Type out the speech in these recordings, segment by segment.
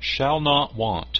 shall not want.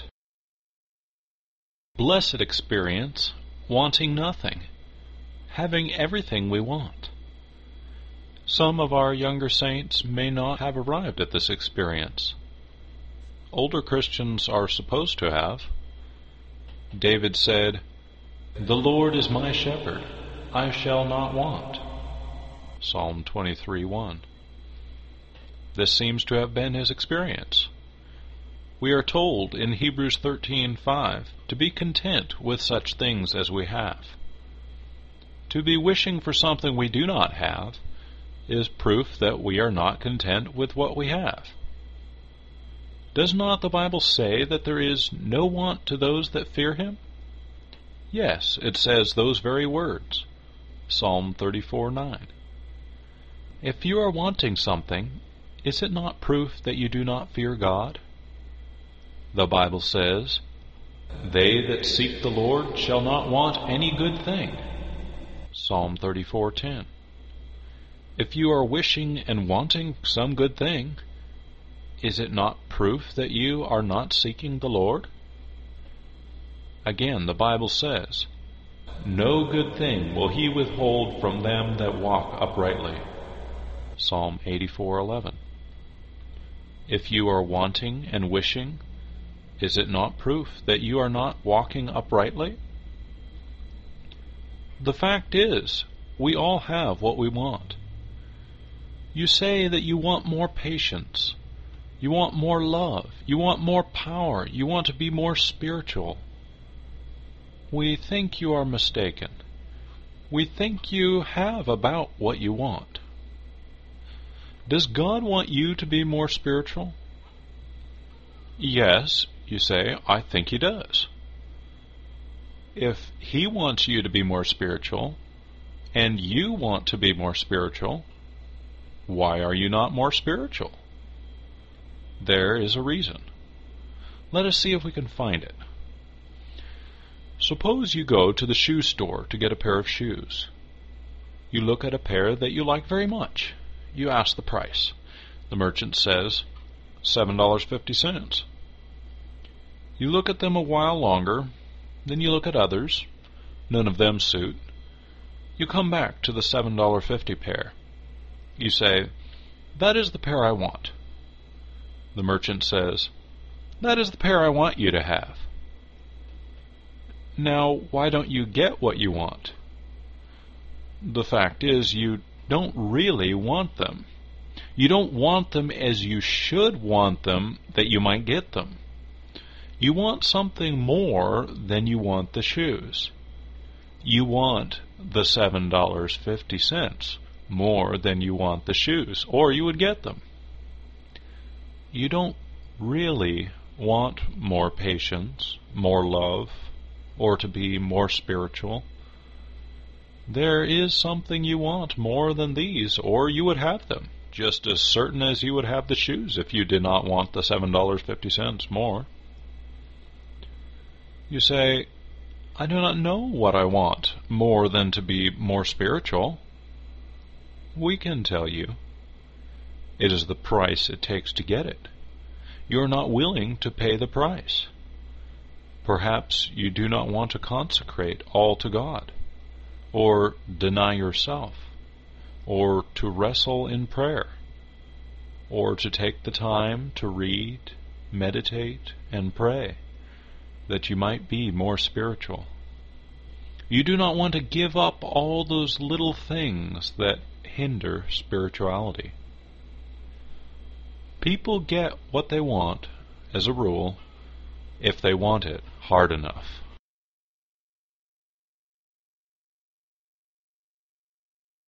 Blessed experience, wanting nothing, having everything we want. Some of our younger saints may not have arrived at this experience. Older Christians are supposed to have. David said, "The Lord is my shepherd, I shall not want." Psalm 23:1. This seems to have been his experience. We are told in Hebrews 13:5 to be content with such things as we have. To be wishing for something we do not have is proof that we are not content with what we have. Does not the Bible say that there is no want to those that fear him? Yes, it says those very words. Psalm 34:9. If you are wanting something, is it not proof that you do not fear God? The Bible says, "They that seek the Lord shall not want any good thing." Psalm 34:10. If you are wishing and wanting some good thing, is it not proof that you are not seeking the Lord? Again, the Bible says, "No good thing will he withhold from them that walk uprightly." Psalm 84:11. If you are wanting and wishing, is it not proof that you are not walking uprightly? The fact is, we all have what we want. You say that you want more patience, you want more love, you want more power, you want to be more spiritual. We think you are mistaken. We think you have about what you want. Does God want you to be more spiritual? Yes, you say, I think he does. If he wants you to be more spiritual, and you want to be more spiritual, why are you not more spiritual? There is a reason. Let us see if we can find it. Suppose you go to the shoe store to get a pair of shoes. You look at a pair that you like very much. You ask the price. The merchant says, $7.50. You look at them a while longer, then you look at others. None of them suit. You come back to the $7.50 pair. You say, "That is the pair I want." The merchant says, "That is the pair I want you to have." Now, why don't you get what you want? The fact is, you don't really want them. You don't want them as you should want them that you might get them. You want something more than you want the shoes. You want the $7.50 more than you want the shoes, or you would get them. You don't really want more patience, more love, or to be more spiritual. There is something you want more than these, or you would have them, just as certain as you would have the shoes if you did not want the $7.50 more. You say, "I do not know what I want more than to be more spiritual." We can tell you. It is the price it takes to get it. You are not willing to pay the price. Perhaps you do not want to consecrate all to God, or deny yourself, or to wrestle in prayer, or to take the time to read, meditate, and pray, that you might be more spiritual. You do not want to give up all those little things that hinder spirituality. People get what they want, as a rule, if they want it hard enough.